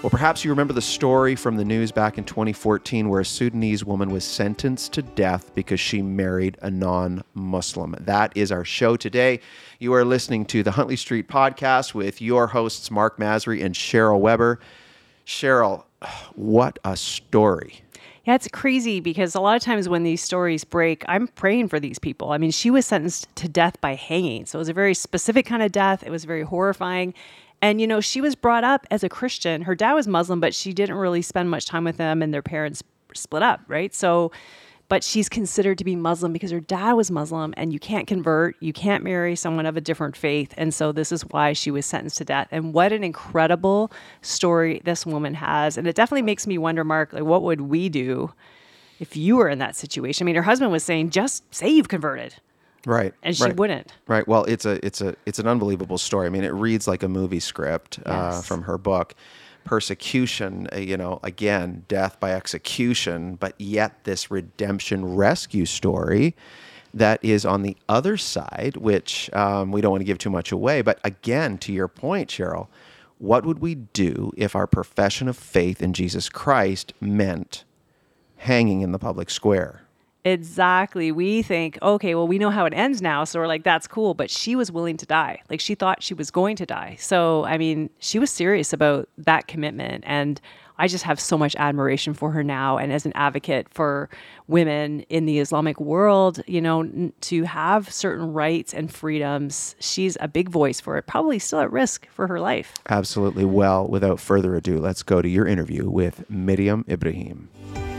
Well, perhaps you remember the story from the news back in 2014 where a Sudanese woman was sentenced to death because she married a non-Muslim. That is our show today. You are listening to the Huntley Street Podcast with your hosts, Mark Masry and Cheryl Weber. Cheryl, what a story. Yeah, it's crazy because a lot of times when these stories break, I'm praying for these people. I mean, she was sentenced to death by hanging. So it was a very specific kind of death. It was very horrifying. And, you know, she was brought up as a Christian. Her dad was Muslim, but she didn't really spend much time with them, and their parents split up, right? So, but she's considered to be Muslim because her dad was Muslim, and you can't convert, you can't marry someone of a different faith. And so this is why she was sentenced to death. And what an incredible story this woman has. And it definitely makes me wonder, Mark, like, what would we do if you were in that situation? I mean, her husband was saying, just say you've converted. Right. And she wouldn't. Right. Well, it's an unbelievable story. I mean, it reads like a movie script from her book. Persecution, again, death by execution, but yet this redemption rescue story that is on the other side, which we don't want to give too much away. But again, to your point, Cheryl, what would we do if our profession of faith in Jesus Christ meant hanging in the public square? Exactly. We think, okay, well, we know how it ends now. So we're like, that's cool. But she was willing to die. Like, she thought she was going to die. So, I mean, she was serious about that commitment. And I just have so much admiration for her now. And as an advocate for women in the Islamic world, you know, to have certain rights and freedoms, she's a big voice for it, probably still at risk for her life. Absolutely. Well, without further ado, let's go to your interview with Miriam Ibrahim.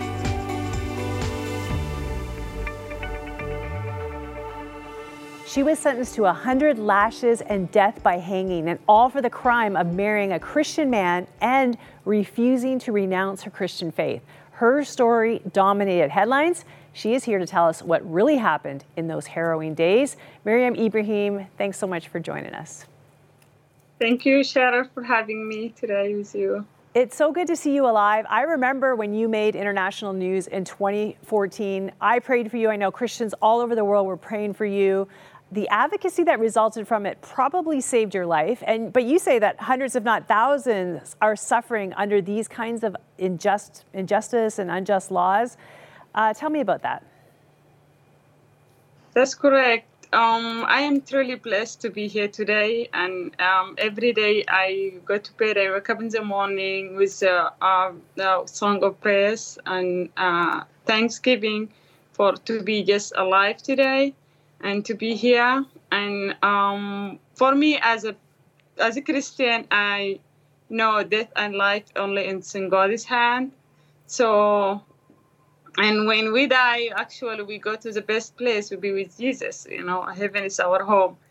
She was sentenced to 100 lashes and death by hanging, and all for the crime of marrying a Christian man and refusing to renounce her Christian faith. Her story dominated headlines. She is here to tell us what really happened in those harrowing days. Miriam Ibrahim, thanks so much for joining us. Thank you, Cheryl, for having me today with you. It's so good to see you alive. I remember when you made international news in 2014. I prayed for you. I know Christians all over the world were praying for you. The advocacy that resulted from it probably saved your life. But you say that hundreds, if not thousands, are suffering under these kinds of injustice and unjust laws. Tell me about that. That's correct. I am truly blessed to be here today. And every day I go to bed, I wake up in the morning with a song of praise and thanksgiving to be just alive today. And to be here, and for me as a Christian, I know death and life only in God's hand. So, and when we die, actually we go to the best place. We be with Jesus. You know, heaven is our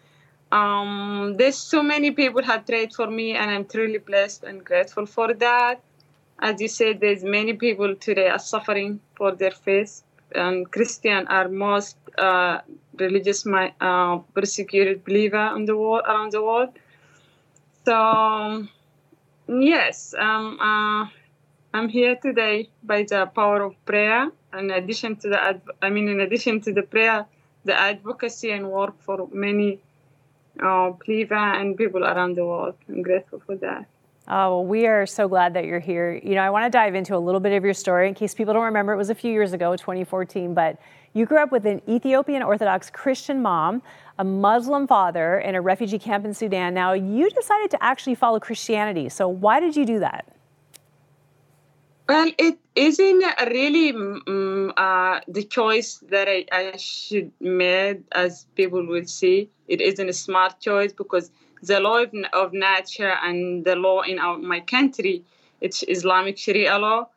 home. There's so many people have prayed for me, and I'm truly blessed and grateful for that. As you said, there's many people today are suffering for their faith, and Christian are most religious, persecuted believer around the world. So, yes, I'm here today by the power of prayer. In addition to the prayer, the advocacy and work for many believer and people around the world. I'm grateful for that. Oh, well, we are so glad that you're here. You know, I want to dive into a little bit of your story in case people don't remember. It was a few years ago, 2014, but you grew up with an Ethiopian Orthodox Christian mom, a Muslim father, in a refugee camp in Sudan. Now, you decided to actually follow Christianity. So why did you do that? Well, it isn't really the choice that I should make, as people will see. It isn't a smart choice because the law of nature and the law in my country, it's Islamic Sharia law.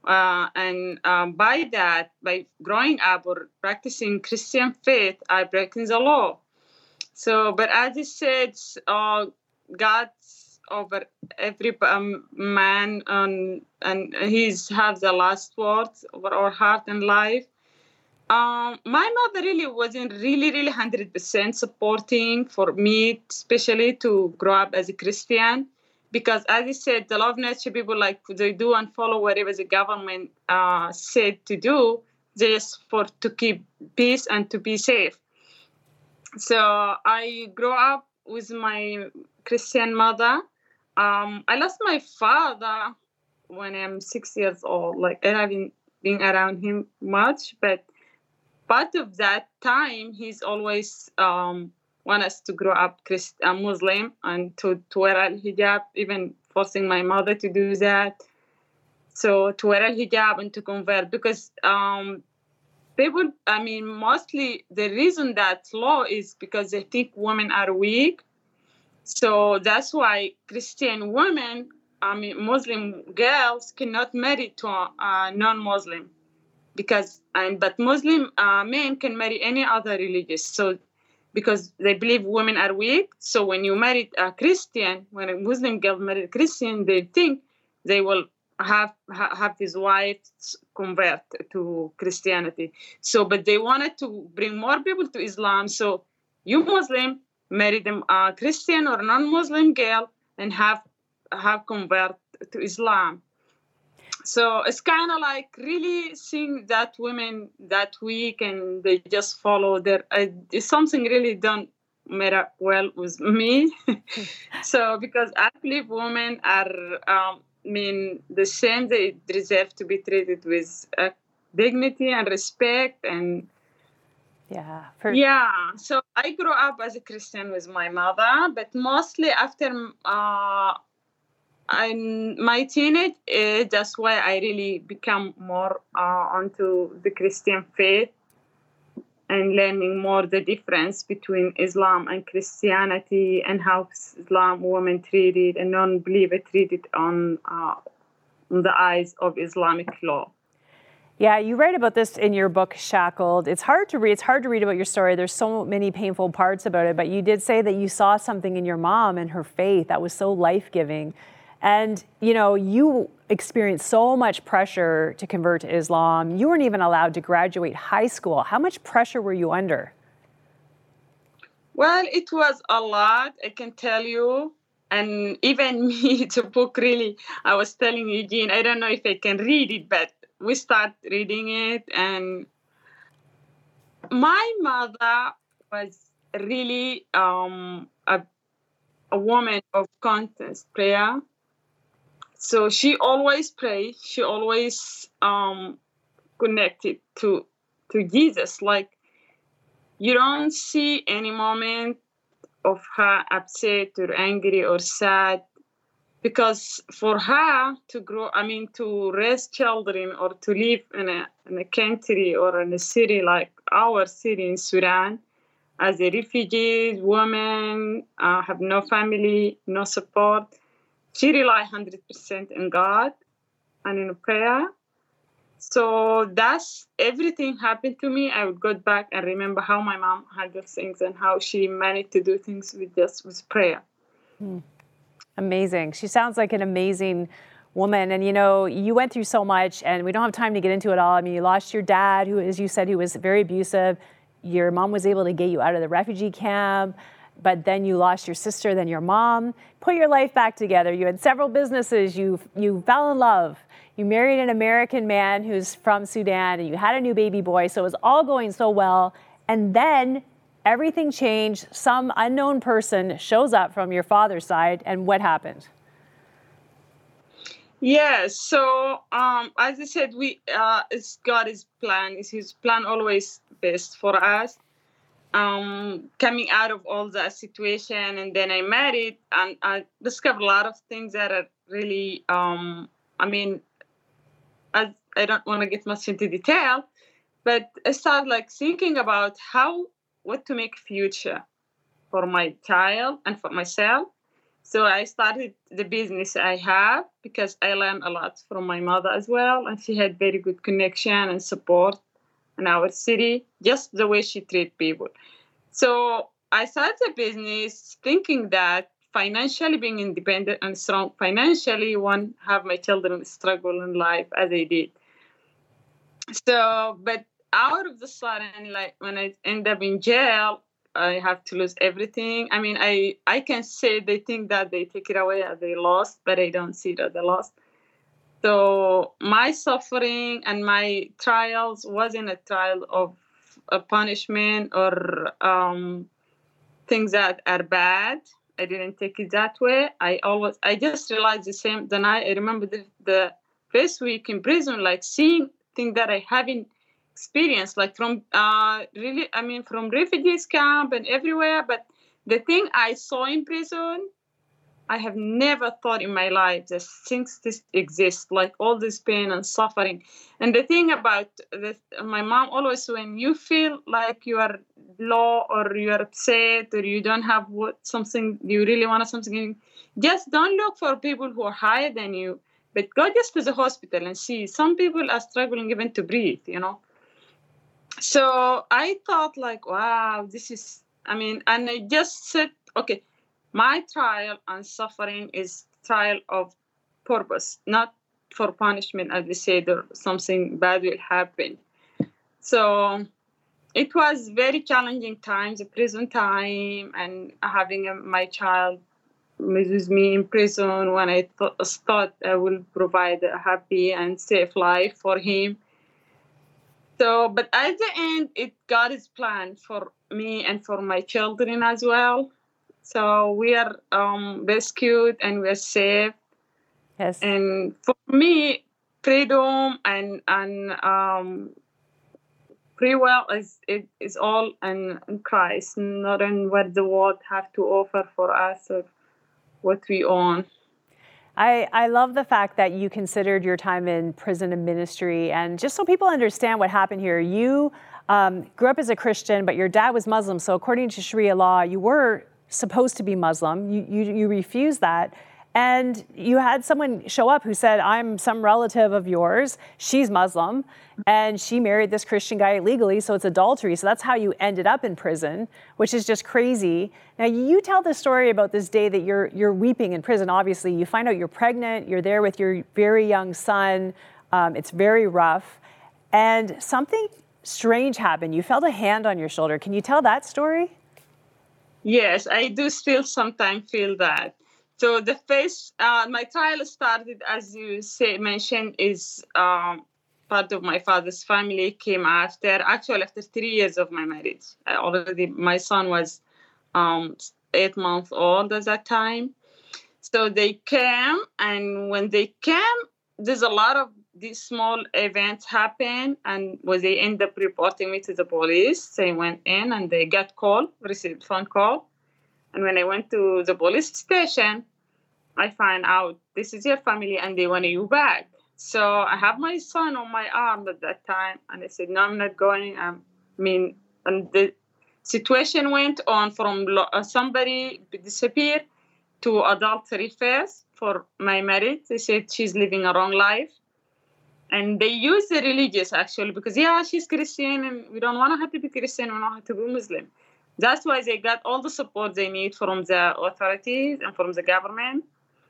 By growing up or practicing Christian faith, I breaking the law. So, but as it said, God's over every man, and He's have the last words over our heart and life. My mother really wasn't really 100% supporting for me, especially to grow up as a Christian, because as I said, the law of nature, people like they do and follow whatever the government said to do, just to keep peace and to be safe. So I grew up with my Christian mother. I lost my father when I'm 6 years old. Like, I haven't been around him much, but part of that time, he's always want us to grow up Muslim and to wear al-hijab, even forcing my mother to do that. So to wear al-hijab and to convert, because people, mostly the reason that's law is because they think women are weak. So that's why Christian women, Muslim girls cannot marry to a non-Muslim, but Muslim men can marry any other religious. So because they believe women are weak, so when you marry a Christian, when a Muslim girl marries a Christian, they think they will have his wife convert to Christianity. So, but they wanted to bring more people to Islam. So you Muslim marry them a Christian or non-Muslim girl and have convert to Islam. So it's kind of like really seeing that women that weak and they just follow their. It's something really don't matter well with me. So because I believe women are, the same. They deserve to be treated with dignity and respect and. Yeah. So I grew up as a Christian with my mother, but mostly after my teenage age, that's why I really become more onto the Christian faith and learning more the difference between Islam and Christianity and how Islam women treated and non-believer treated on the eyes of Islamic law. Yeah, you write about this in your book, Shackled. It's hard to read. It's hard to read about your story. There's so many painful parts about it, but you did say that you saw something in your mom and her faith that was so life-giving. And, you experienced so much pressure to convert to Islam. You weren't even allowed to graduate high school. How much pressure were you under? Well, it was a lot, I can tell you. And even me, the book really, I was telling Eugene, I don't know if I can read it, but we start reading it. And my mother was really a woman of constant prayer. So she always prayed. She always connected to Jesus. Like, you don't see any moment of her upset or angry or sad, because for her to grow, to raise children or to live in a country or in a city like our city in Sudan, as a refugee woman, have no family, no support. She relied 100% in God and in prayer. So that's everything happened to me. I would go back and remember how my mom handled things and how she managed to do things with prayer. Amazing. She sounds like an amazing woman. And, you went through so much, and we don't have time to get into it all. You lost your dad, who, as you said, who was very abusive. Your mom was able to get you out of the refugee camp. But then you lost your sister, then your mom. Put your life back together. You had several businesses. You fell in love. You married an American man who's from Sudan, and you had a new baby boy. So it was all going so well. And then everything changed. Some unknown person shows up from your father's side. And what happened? Yes. So as I said, it's God's plan. It's His plan always best for us. Coming out of all that situation, and then I married, and I discovered a lot of things that are really, I don't want to get much into detail, but I started thinking about what to make future for my child and for myself. So I started the business I have because I learned a lot from my mother as well, and she had very good connection and support in our city, just the way she treats people. So I started a business thinking that financially being independent and strong financially won't have my children struggle in life as I did. So, but out of the sudden, when I end up in jail, I have to lose everything. I can say they think that they take it away as they lost, but I don't see that they lost. So my suffering and my trials wasn't a trial of a punishment or things that are bad. I didn't take it that way. I just realized the same. Then I remember the first week in prison, like seeing things that I haven't experienced, like from from refugees camp and everywhere. But the thing I saw in prison, I have never thought in my life that things this exist, like all this pain and suffering. And the thing about this, my mom always, when you feel like you are low or you are upset or you don't have something you really want, something, just don't look for people who are higher than you, but go just to the hospital and see. Some people are struggling even to breathe, So I thought like, wow, and I just said, okay, my trial and suffering is trial of purpose, not for punishment, as they said, or something bad will happen. So it was very challenging times, the prison time, and having my child with me in prison when I thought I will provide a happy and safe life for him. So, but at the end, God is plan for me and for my children as well. So we are rescued and we're safe. Yes. And for me, freedom and free will is all in Christ, not in what the world have to offer for us or what we own. I love the fact that you considered your time in prison and ministry. And just so people understand what happened here, you grew up as a Christian, but your dad was Muslim. So according to Sharia law, you were supposed to be Muslim. You refused that. And you had someone show up who said, I'm some relative of yours. She's Muslim. And she married this Christian guy illegally, so it's adultery. So that's how you ended up in prison, which is just crazy. Now, you tell the story about this day that you're weeping in prison. Obviously, you find out you're pregnant. You're there with your very young son. It's very rough. And something strange happened. You felt a hand on your shoulder. Can you tell that story? Yes, I do still sometimes feel that. So the first, my trial started, as you mentioned, is part of my father's family came after 3 years of my marriage. My son was 8 months old at that time. So they came, and when they came, there's a lot of these small events happen, and when they end up reporting me to the police, they went in and they received phone call. And when I went to the police station, I find out this is your family and they want you back. So I have my son on my arm at that time. And I said, no, I'm not going. And the situation went on from somebody disappeared to adultery first for my marriage. They said she's living a wrong life. And they use the religious, actually, because, she's Christian and we don't want her to be Christian. We want her to be Muslim. That's why they got all the support they need from the authorities and from the government.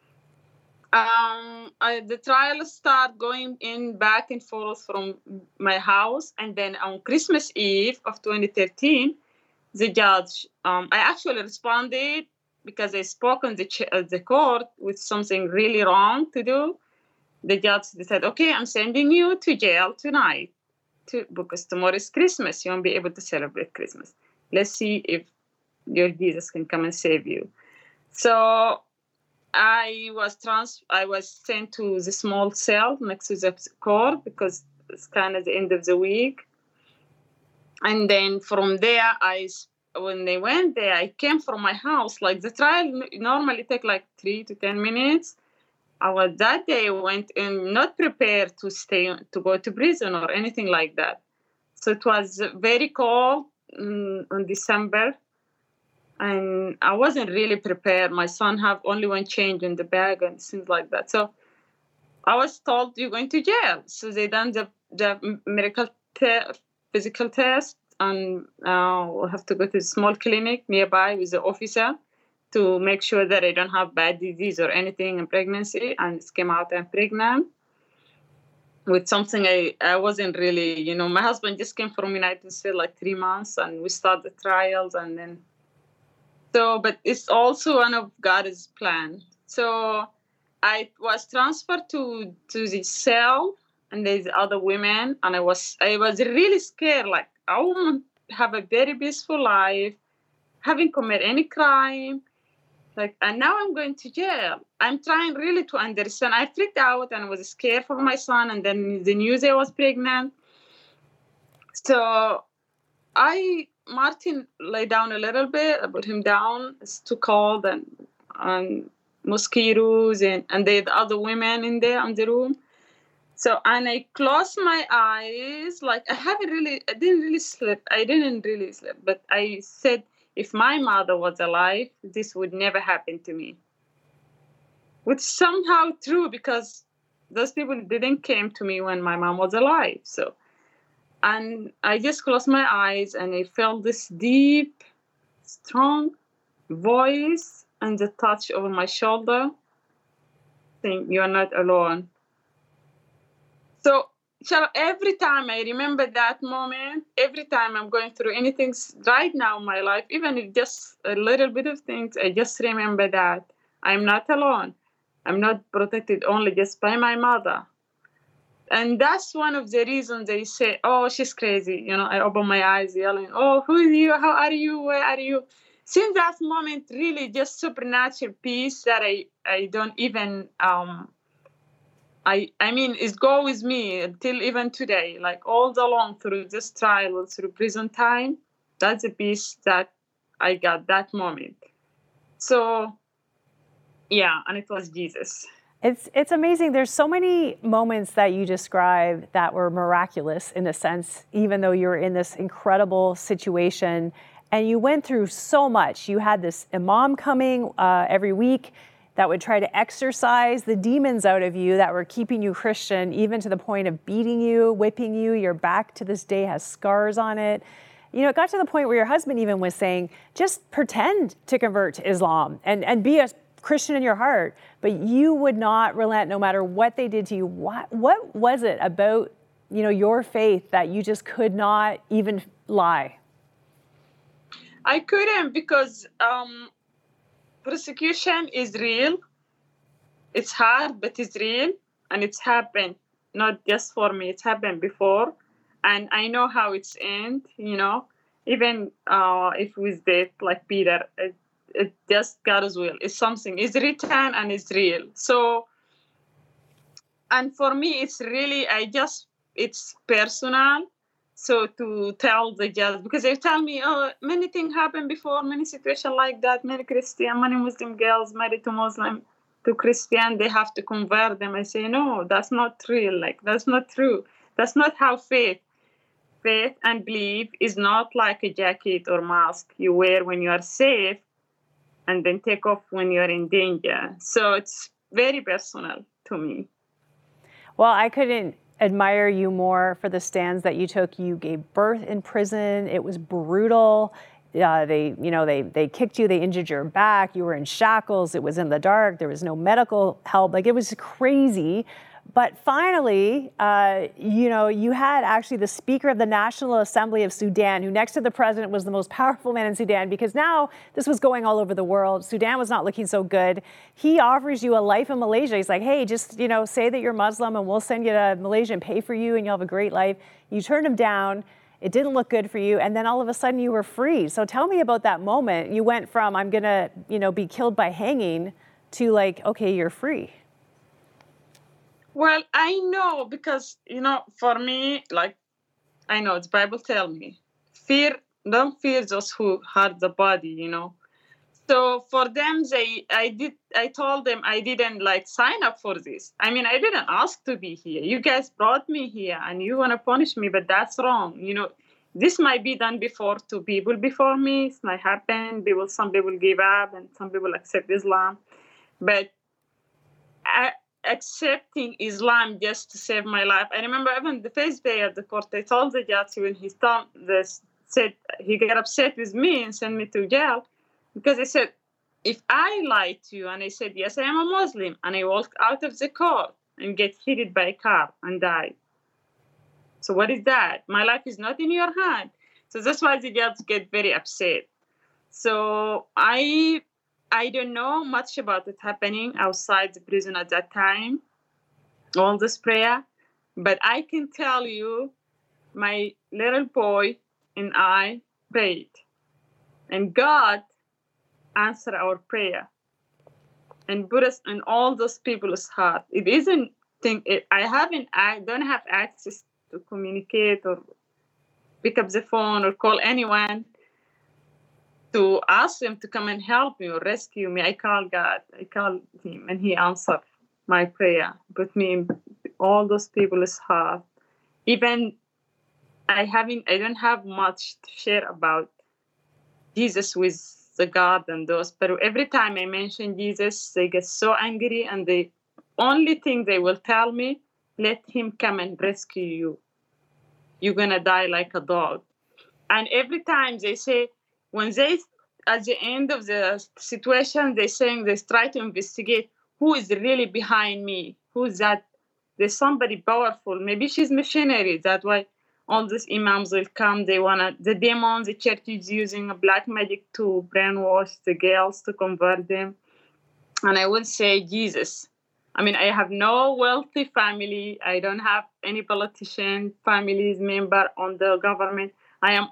The trial started going in back and forth from my house. And then on Christmas Eve of 2013, the judge, I actually responded because I spoke on the court with something really wrong to do. The judge said, okay, I'm sending you to jail tonight because tomorrow is Christmas. You won't be able to celebrate Christmas. Let's see if your Jesus can come and save you. So I was sent to the small cell next to the court because it's kind of the end of the week. And then from there, when they went there, I came from my house. Like the trial normally take like 3 to 10 minutes. That day I went in not prepared to go to prison or anything like that. So it was very cold in December. And I wasn't really prepared. My son have only one change in the bag and things like that. So I was told you're going to jail. So they done the medical physical test, and we'll have to go to a small clinic nearby with the officer to make sure that I don't have bad disease or anything in pregnancy. And it came out I'm pregnant with something I wasn't really, my husband just came from United States like 3 months, and we started the trials, and then. So, but it's also one of God's plan. So I was transferred to the cell, and there's other women, and I was really scared. Like, I want to have a very peaceful life, haven't committed any crime, Like, and now I'm going to jail. I'm trying really to understand. I freaked out and was scared for my son. And then the news I was pregnant. So Martin lay down a little bit. I put him down. It's too cold and mosquitoes and the other women in there in the room. So, and I closed my eyes. Like, I didn't really sleep. But I said, if my mother was alive, this would never happen to me. Which is somehow true, because those people didn't came to me when my mom was alive. So, and I just closed my eyes and I felt this deep, strong voice and the touch over my shoulder saying, "You're not alone." So every time I remember that moment, every time I'm going through anything right now in my life, even if just a little bit of things, I just remember that I'm not alone. I'm not protected only just by my mother. And that's one of the reasons they say, "Oh, she's crazy." I open my eyes yelling, "Oh, who are you? How are you? Where are you?" Since that moment, really just supernatural peace that I don't even... I mean, it go with me until even today, like all along through this trial, through prison time. That's the peace that I got that moment. So, yeah, and it was Jesus. It's amazing. There's so many moments that you describe that were miraculous in a sense, even though you were in this incredible situation and you went through so much. You had this imam coming every week that would try to exorcise the demons out of you that were keeping you Christian, even to the point of beating you, whipping you. Your back to this day has scars on it. It got to the point where your husband even was saying, just pretend to convert to Islam and be a Christian in your heart. But you would not relent no matter what they did to you. What was it about, your faith that you just could not even lie? I couldn't, because persecution is real. It's hard, but it's real. And it's happened, not just for me. It's happened before. And I know how it's end, Even if with death, like Peter, it just God's will. It's something. It's written and it's real. So, and for me, it's really, it's personal. So to tell the judge, because they tell me, "Oh, many things happened before, many situations like that, many Muslim girls married to Christian, they have to convert them." I say, "No, that's not real. Like, that's not true. That's not how faith and belief is not like a jacket or mask you wear when you are safe and then take off when you're in danger." So it's very personal to me. Well, I couldn't admire you more for the stands that you took. You gave birth in prison. It was brutal. They kicked you. They injured your back. You were in shackles. It was in the dark. There was no medical help. Like, it was crazy. But finally, you had actually the Speaker of the National Assembly of Sudan, who next to the president was the most powerful man in Sudan, because now this was going all over the world. Sudan was not looking so good. He offers you a life in Malaysia. He's like, "Hey, just, say that you're Muslim and we'll send you to Malaysia and pay for you and you'll have a great life." You turned him down. It didn't look good for you. And then all of a sudden you were free. So tell me about that moment. You went from, "I'm going to, be killed by hanging," to like, okay, you're free. Well, I know, because, for me, like, I know the Bible tell me, don't fear those who hurt the body, So for them, I told them I didn't sign up for this. I mean, I didn't ask to be here. You guys brought me here and you want to punish me, but that's wrong. This might be done before to people before me. It might happen. Some people give up and some people accept Islam. But accepting Islam just to save my life. I remember even the first day at the court, I told the judge when he said he got upset with me and sent me to jail, because I said, "If I lied to you," and I said, "Yes, I am a Muslim," and I walked out of the court and get hit by a car and died. So what is that? My life is not in your hand. So that's why the judge get very upset. So I don't know much about it happening outside the prison at that time, all this prayer. But I can tell you, my little boy and I prayed. And God answered our prayer. and put us in all those people's heart. It isn't I don't have access to communicate or pick up the phone or call anyone to ask him to come and help me or rescue me. I call God. I call him, and he answered my prayer. Put me in all those people's heart. Even I don't have much to share about Jesus with the God and those, but every time I mention Jesus, they get so angry, and the only thing they will tell me, let him come and rescue you. You're gonna die like a dog. And every time they say, when they, at the end of the situation, they try to investigate who is really behind me, who's that? There's somebody powerful. Maybe she's missionary. That's why all these imams will come. The demons, the church is using a black magic to brainwash the girls to convert them. And I would say Jesus. I mean, I have no wealthy family. I don't have any politician families member on the government. I am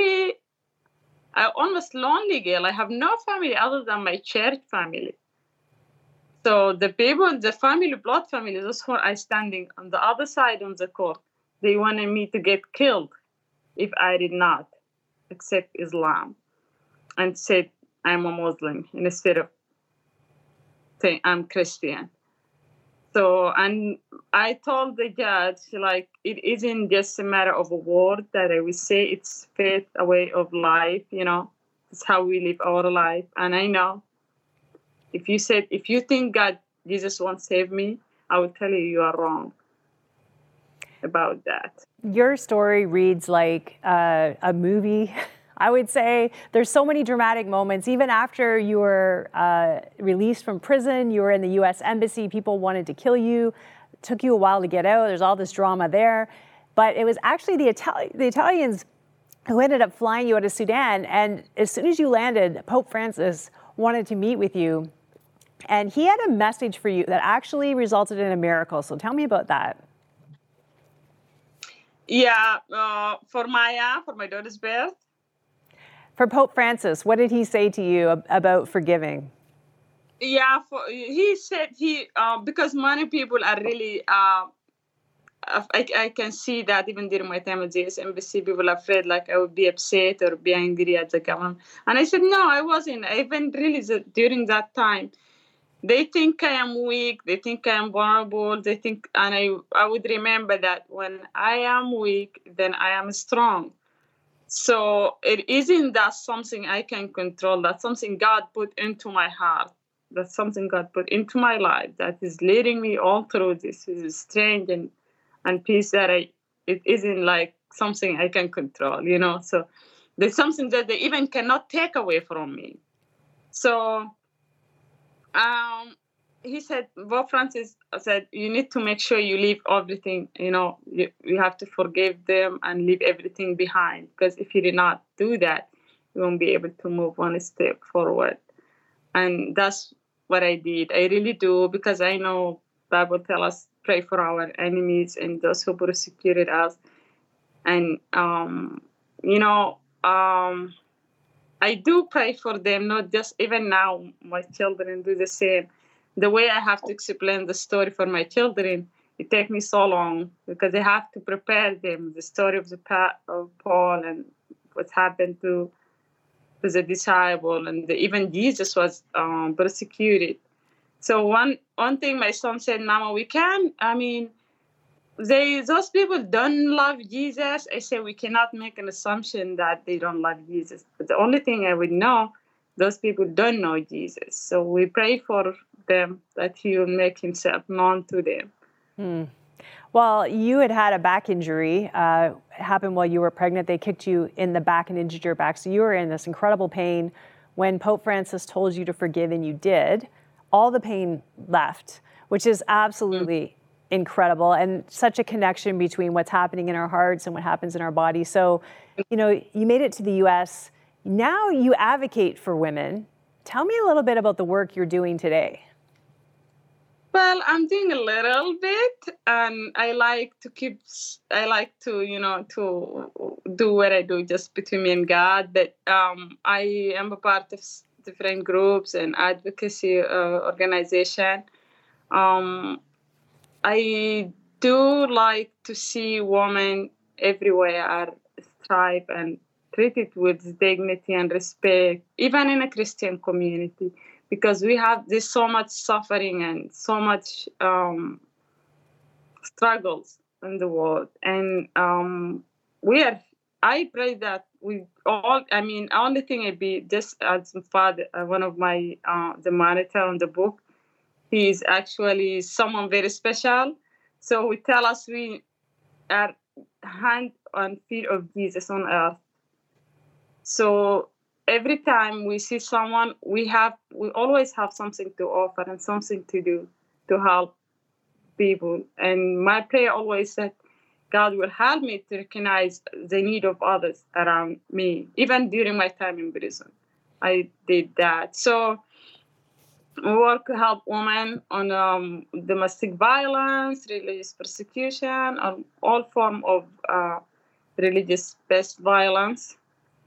almost lonely girl. I have no family other than my church family. So the people, the family, blood family, those who are standing on the other side of the court, they wanted me to get killed if I did not accept Islam and said I'm a Muslim instead of saying I'm Christian. So, and I told the judge, like, it isn't just a matter of a word that I will say. It's faith, a way of life, It's how we live our life. And I know if you think Jesus won't save me, I will tell you are wrong about that. Your story reads like a movie. I would say there's so many dramatic moments. Even after you were released from prison, you were in the U.S. Embassy, people wanted to kill you. It took you a while to get out. There's all this drama there. But it was actually the Italians who ended up flying you out of Sudan. And as soon as you landed, Pope Francis wanted to meet with you. And he had a message for you that actually resulted in a miracle. So tell me about that. Yeah, for my daughter's birth. For Pope Francis, what did he say to you about forgiving? Yeah, he said because many people are really, I can see that even during my time at the US Embassy, people are afraid like I would be upset or be angry at the government. And I said, no, I wasn't. I even really, during that time, they think I am weak. They think I am vulnerable. They think, and I would remember that when I am weak, then I am strong. So it isn't that something I can control. That's something God put into my heart. That's something God put into my life that is leading me all through this. This is strength and peace that it isn't like something I can control, So there's something that they even cannot take away from me. So he said, Pope Francis said, you need to make sure you leave everything, you have to forgive them and leave everything behind. Because if you did not do that, you won't be able to move one step forward. And that's what I did. I really do, because I know Bible tells us, pray for our enemies and those who persecuted us. And, I do pray for them, not just even now, my children do the same. The way I have to explain the story for my children, it takes me so long because I have to prepare them, the story of Paul and what happened to the disciple, and even Jesus was persecuted. So one thing my son said, Mama, those people don't love Jesus. I say we cannot make an assumption that they don't love Jesus. But the only thing I would know, those people don't know Jesus. So we pray for them that he will make himself known to them. Well, you had a back injury. It happened while you were pregnant. They kicked you in the back and injured your back. So you were in this incredible pain. When Pope Francis told you to forgive, and you did, all the pain left, which is absolutely incredible, and such a connection between what's happening in our hearts and what happens in our body. So, you made it to the U.S. Now you advocate for women. Tell me a little bit about the work you're doing today. Well, I'm doing a little bit, and I like to to do what I do just between me and God. But I am a part of different groups and advocacy organization. I do like to see women everywhere thrive and treated with dignity and respect, even in a Christian community, because there's so much suffering and so much struggles in the world. And I pray that we all, only thing I'd be just as father, one of my, the monitor on the book, he is actually someone very special. So we tell us we are hand and feet of Jesus on earth. So every time we see someone, we always have something to offer and something to do to help people. And my prayer always said, God will help me to recognize the need of others around me. Even during my time in prison, I did that. So we work to help women on domestic violence, religious persecution, on all form of religious-based violence.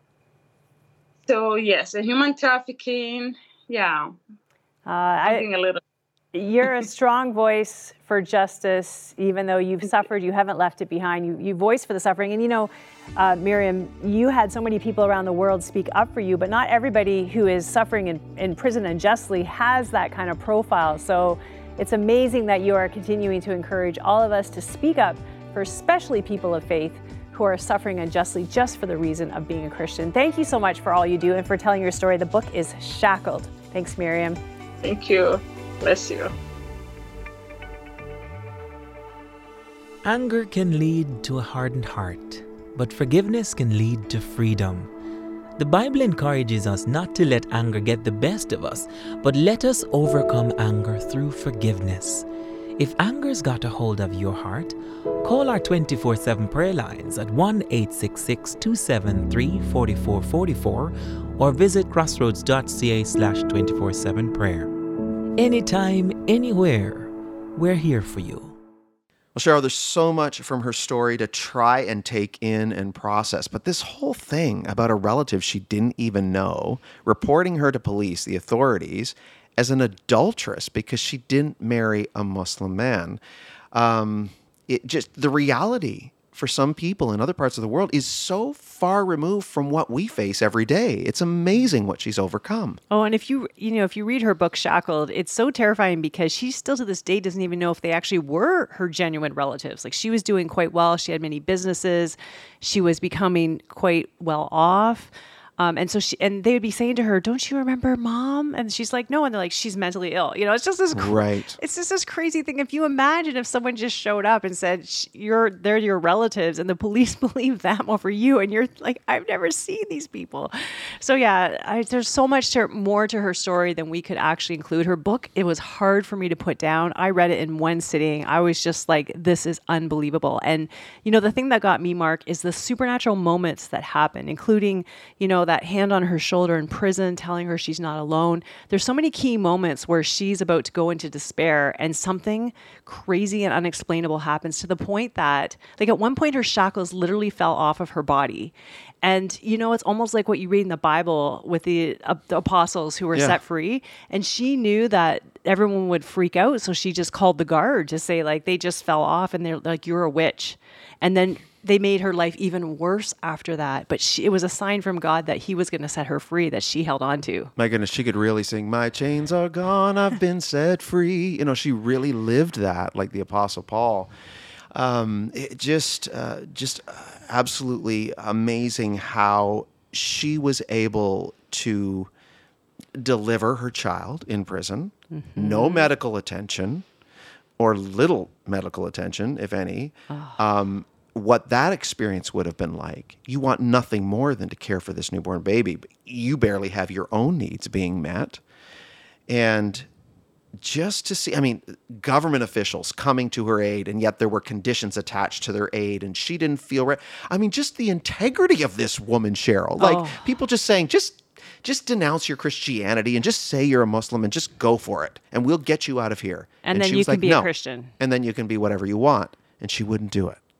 So yes, human trafficking, yeah. Something a little. You're a strong voice for justice, even though you've suffered, you haven't left it behind. You voice for the suffering. And Miriam, you had so many people around the world speak up for you, but not everybody who is suffering in prison unjustly has that kind of profile. So it's amazing that you are continuing to encourage all of us to speak up for especially people of faith who are suffering unjustly just for the reason of being a Christian. Thank you so much for all you do and for telling your story. The book is Shackled. Thanks, Miriam. Thank you. Bless you. Anger can lead to a hardened heart, but forgiveness can lead to freedom. The Bible encourages us not to let anger get the best of us, but let us overcome anger through forgiveness. If anger's got a hold of your heart, call our 24/7 prayer lines at 1-866-273-4444 or visit crossroads.ca/247prayer. Anytime, anywhere, we're here for you. Well, Cheryl, there's so much from her story to try and take in and process, but this whole thing about a relative she didn't even know, reporting her to police, the authorities, as an adulteress because she didn't marry a Muslim man. The reality for some people in other parts of the world is so far removed from what we face every day. It's amazing what she's overcome. Oh, and if you read her book Shackled, it's so terrifying because she still to this day doesn't even know if they actually were her genuine relatives. Like, she was doing quite well. She had many businesses. She was becoming quite well off. And they would be saying to her, "Don't you remember Mom?" And she's like, "No." And they're like, "She's mentally ill." It's just this right. It's just this crazy thing. If you imagine if someone just showed up and said they're your relatives, and the police believe them over you, and you're like, "I've never seen these people." So yeah, there's so much more to her story than we could actually include. Her book, it was hard for me to put down. I read it in one sitting. I was just like, "This is unbelievable." And the thing that got me, Mark, is the supernatural moments that happen, including that hand on her shoulder in prison telling her she's not alone. There's so many key moments where she's about to go into despair and something crazy and unexplainable happens to the point that, like, at one point her shackles literally fell off of her body. And, it's almost like what you read in the Bible with the apostles who were set free. And she knew that everyone would freak out. So she just called the guard to say, like, they just fell off and they're like, "You're a witch." And then they made her life even worse after that. But it was a sign from God that he was going to set her free that she held on to. My goodness, she could really sing, "My chains are gone, I've been set free." She really lived that like the Apostle Paul. It just absolutely amazing how she was able to deliver her child in prison, no medical attention or little medical attention, if any. What that experience would have been like. You want nothing more than to care for this newborn baby. You barely have your own needs being met. And just to see, government officials coming to her aid, and yet there were conditions attached to their aid, and she didn't feel right. Just the integrity of this woman, Cheryl. Like, people just saying, just denounce your Christianity and just say you're a Muslim and just go for it, and we'll get you out of here. And then she you was can like, be "No." a Christian. And then you can be whatever you want. And she wouldn't do it.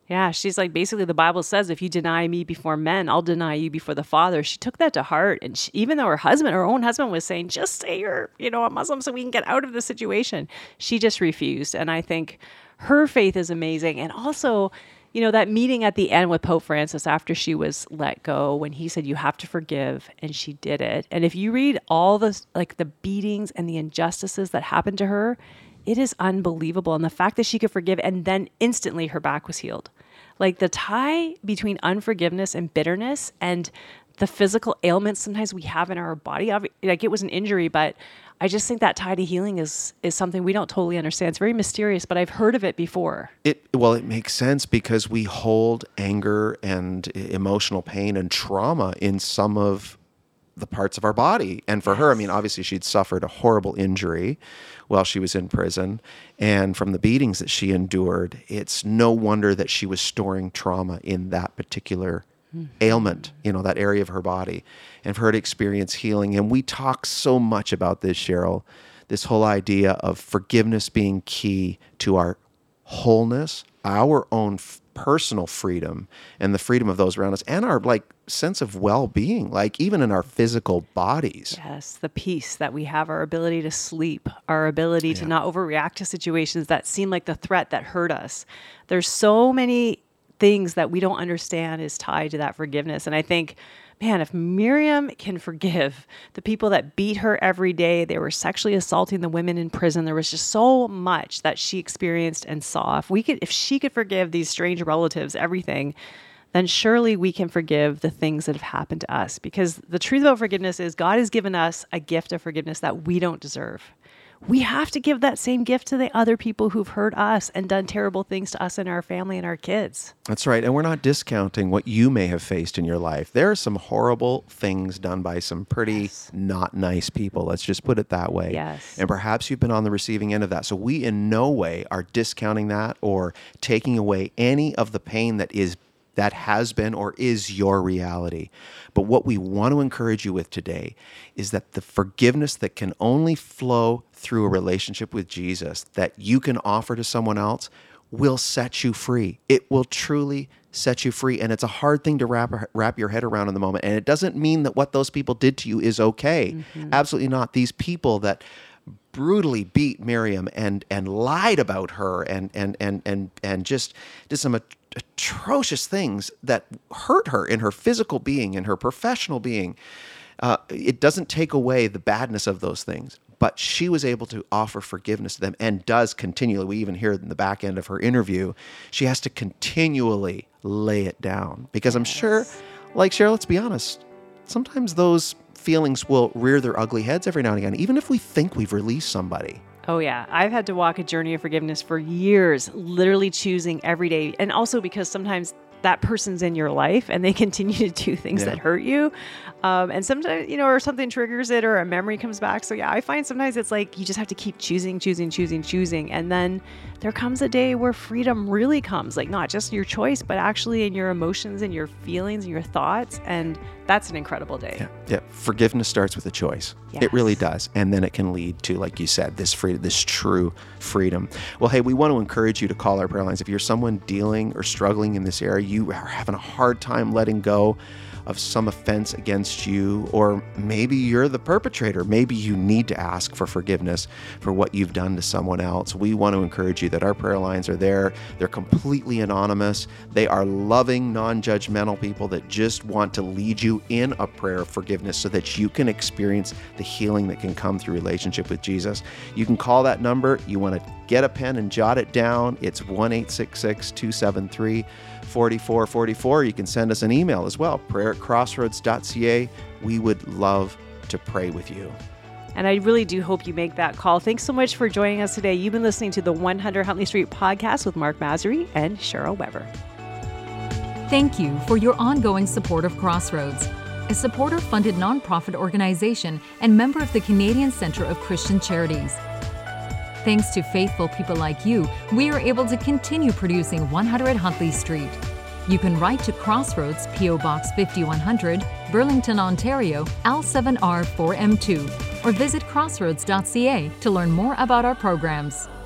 Yeah, she's like, basically, the Bible says, if you deny me before men, I'll deny you before the Father. She took that to heart. And even though her own husband was saying, just say you're, a Muslim so we can get out of the situation, she just refused. And I think her faith is amazing. And also, that meeting at the end with Pope Francis after she was let go, when he said, you have to forgive, and she did it. And if you read all the beatings and the injustices that happened to her, it is unbelievable. And the fact that she could forgive and then instantly her back was healed. Like the tie between unforgiveness and bitterness and the physical ailments sometimes we have in our body, like it was an injury, but I just think that tie to healing is something we don't totally understand. It's very mysterious, but I've heard of it before. It makes sense because we hold anger and emotional pain and trauma in some of the parts of our body. And for her, obviously she'd suffered a horrible injury while she was in prison. And from the beatings that she endured, it's no wonder that she was storing trauma in that particular ailment, that area of her body. And for her to experience healing. And we talk so much about this, Cheryl, this whole idea of forgiveness being key to our wholeness, our own personal freedom, and the freedom of those around us, and our sense of well-being, even in our physical bodies. Yes, the peace that we have, our ability to sleep, our ability to not overreact to situations that seem like the threat that hurt us. There's so many things that we don't understand is tied to that forgiveness. And I think, man, if Miriam can forgive the people that beat her every day, they were sexually assaulting the women in prison, there was just so much that she experienced and saw. If she could forgive these strange relatives, everything, then surely we can forgive the things that have happened to us. Because the truth about forgiveness is God has given us a gift of forgiveness that we don't deserve. We have to give that same gift to the other people who've hurt us and done terrible things to us and our family and our kids. That's right. And we're not discounting what you may have faced in your life. There are some horrible things done by some pretty not nice people. Let's just put it that way. Yes. And perhaps you've been on the receiving end of that. So we in no way are discounting that or taking away any of the pain that has been or is your reality. But what we want to encourage you with today is that the forgiveness that can only flow through a relationship with Jesus that you can offer to someone else will set you free. It will truly set you free. And it's a hard thing to wrap your head around in the moment. And it doesn't mean that what those people did to you is okay. Mm-hmm. Absolutely not. These people that brutally beat Miriam and lied about her and just did some atrocious things that hurt her in her physical being, in her professional being. It doesn't take away the badness of those things, but she was able to offer forgiveness to them and does continually. We even hear in the back end of her interview, she has to continually lay it down because I'm sure, Cheryl, let's be honest, sometimes those feelings will rear their ugly heads every now and again, even if we think we've released somebody. Oh, yeah. I've had to walk a journey of forgiveness for years, literally choosing every day. And also because sometimes that person's in your life and they continue to do things that hurt you. And sometimes, or something triggers it or a memory comes back. So yeah, I find sometimes it's like you just have to keep choosing. And then there comes a day where freedom really comes, like not just your choice, but actually in your emotions and your feelings and your thoughts. And that's an incredible day. Yeah. Forgiveness starts with a choice. Yes. It really does. And then it can lead to, like you said, this true freedom. Well, hey, we want to encourage you to call our prayer lines. If you're someone dealing or struggling in this area, you are having a hard time letting go of some offense against you, or maybe you're the perpetrator. Maybe you need to ask for forgiveness for what you've done to someone else. We want to encourage you that our prayer lines are there. They're completely anonymous. They are loving, non-judgmental people that just want to lead you in a prayer of forgiveness so that you can experience the healing that can come through relationship with Jesus. You can call that number. You want to get a pen and jot it down. It's 1-866-273-4444. You can send us an email as well, prayer@crossroads.ca. We would love to pray with you. And I really do hope you make that call. Thanks so much for joining us today. You've been listening to the 100 Huntley Street podcast with Mark Masry and Cheryl Weber. Thank you for your ongoing support of Crossroads, a supporter-funded nonprofit organization and member of the Canadian Centre of Christian Charities. Thanks to faithful people like you, we are able to continue producing 100 Huntley Street. You can write to Crossroads, P.O. Box 5100, Burlington, Ontario, L7R4M2, or visit crossroads.ca to learn more about our programs.